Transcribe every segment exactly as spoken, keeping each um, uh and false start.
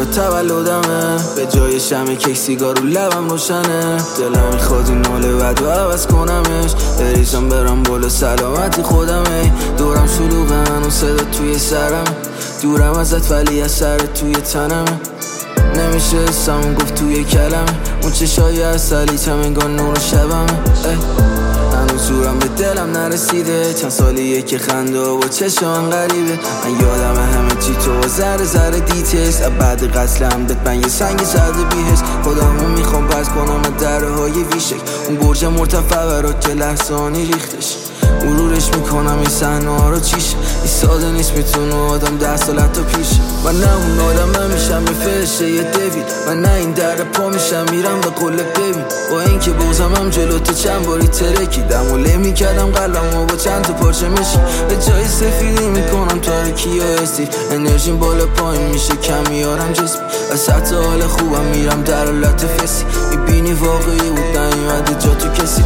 تولدمه، به جای شمع کیک سیگار رو لبم روشنه. دلم میخواد این حال بد و عوض کنمش، بریزم برم بالا سلامتی خودمه. دورم شلوغه هنوز صدا توی سرم، دورم ازت ولی اثرت توی تنمه. نمیشه اسمون گفت توی کلمه، اون چشای اصلیتم انگار نور شبمه. هنوز زورم به دلم نرسیده، چند سالیه که خنده و چشم غریبه. من یادم همه چی تو ذره ذره دیتست، بعد قتلم بهت من یه سنگ سرد بیهست. خودمو میخوام پس کنم دره های ویشک، اون برج مرتفع برات که لحظانی ریختش. مرورش میکنم این صحنه ها رو چیشه، این ساده نیست میتونه آدم ده سال حتی پیشه. من نه اون آدم من میشم یه فرشه یه دوید، من نه این در پا میشم میرم به قله ببین. با این که بوزم هم جلو تو چند باری ترکیدم و له میکردم قلبم و با چند تا پارچه میشی. به جای سفیدی میکنم تاریکی و استیل، انرژیم بالا پایین میشه کم میارم جسم. از حتی حال خوبم میرم در حالت فسی، میبینی واقعی بود نیومده جا تو کسی.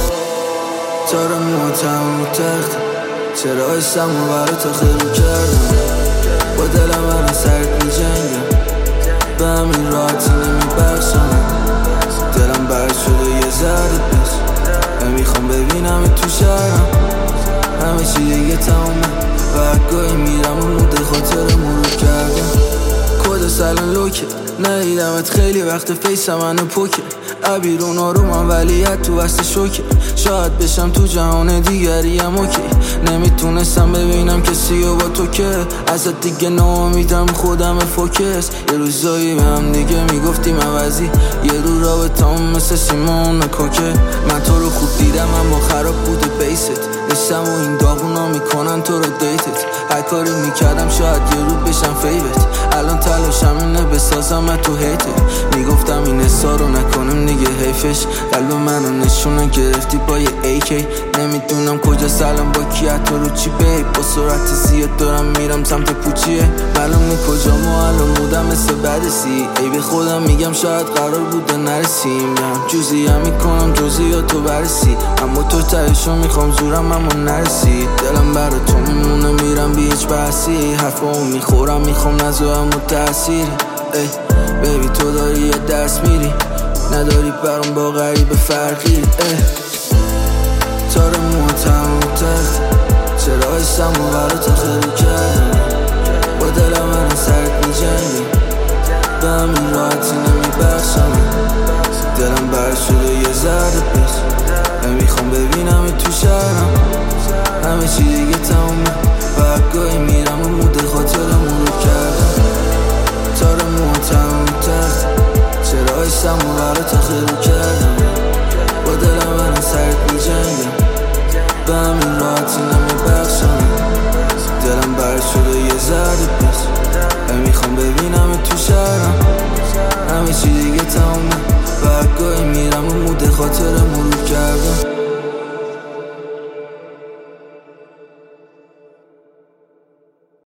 تار موتم رو تخت، چرا ایستم و برای تا خیلی کردم. با دلم من سرت می جنگم، به همین راحتی نمی بخشم. دلم برد شده یه ذره بس، نمیخوام ببینم تو شهرم. همه چی دیگه تمومه و گاهی میرم و موده خاطر مرور کردم. کد سلام لوکه ندیدمت خیلی وقت فیسم منو پوکه. عبیرون آرومم ولیت تو وست شوکه، شاید بشم تو جهان دیگری هم اوکی. نمیتونستم ببینم کسی و با تو که ازت دیگه ناامیدم خودم فوکس. یه روزایی به هم دیگه میگفتیم عوضی، یه رو رابطم مثل سیمون کوکه. من تو رو خوب دیدم اما خراب بوده بیست، نشتم و این داغونا میکنن تو رو دیتت. هر کاری میکردم شاید یه رو بشم فیوت، الان تلاشم اینه بسازم تو هیته. میگفتم این حسا رو نکنم دیگه حیفش، قلب منو نشونه گرفتی با یه ای کی. نمیدونم کجا سلام با کیت تو رو چی بی، با سرعت زیاد دارم میرم سمت پوچیه. معلومه کجا ما الان بودم مثل بدسی، ای به خودم میگم شاید قرار بوده نرسیم. جزئی هم میکنم جزئیاتو برسی، اما تو تهشو میخوام زورم اما نرسی. دلم برا تو میمونه میرم بی هیچ بحثی، حرفامو میخورم میخوام نزوهم و تأثیری. ای بیبی تو داری یه دست میری، نداری برام با غریب فرقی. تار موتم رو تخت، چرا ایستم و برا تا خیلی کردم. با دلم من سرت می جنگم، به همین راحتی نمی بخشم. دلم برد شده یه ذره بس، نمیخوام ببینم تو شهرم. همه چی دیگه تمومه و گاهی میرم و موده خاطر مرور کردم. تار موتم رو تخت، چرا ایستم و برا تا خیلی کردم. با دلم من سرت می جنگم، به همین راحتی نمی بخشم. دلم برد شده یه ذره بس، نمیخوام ببینم تو شهرم.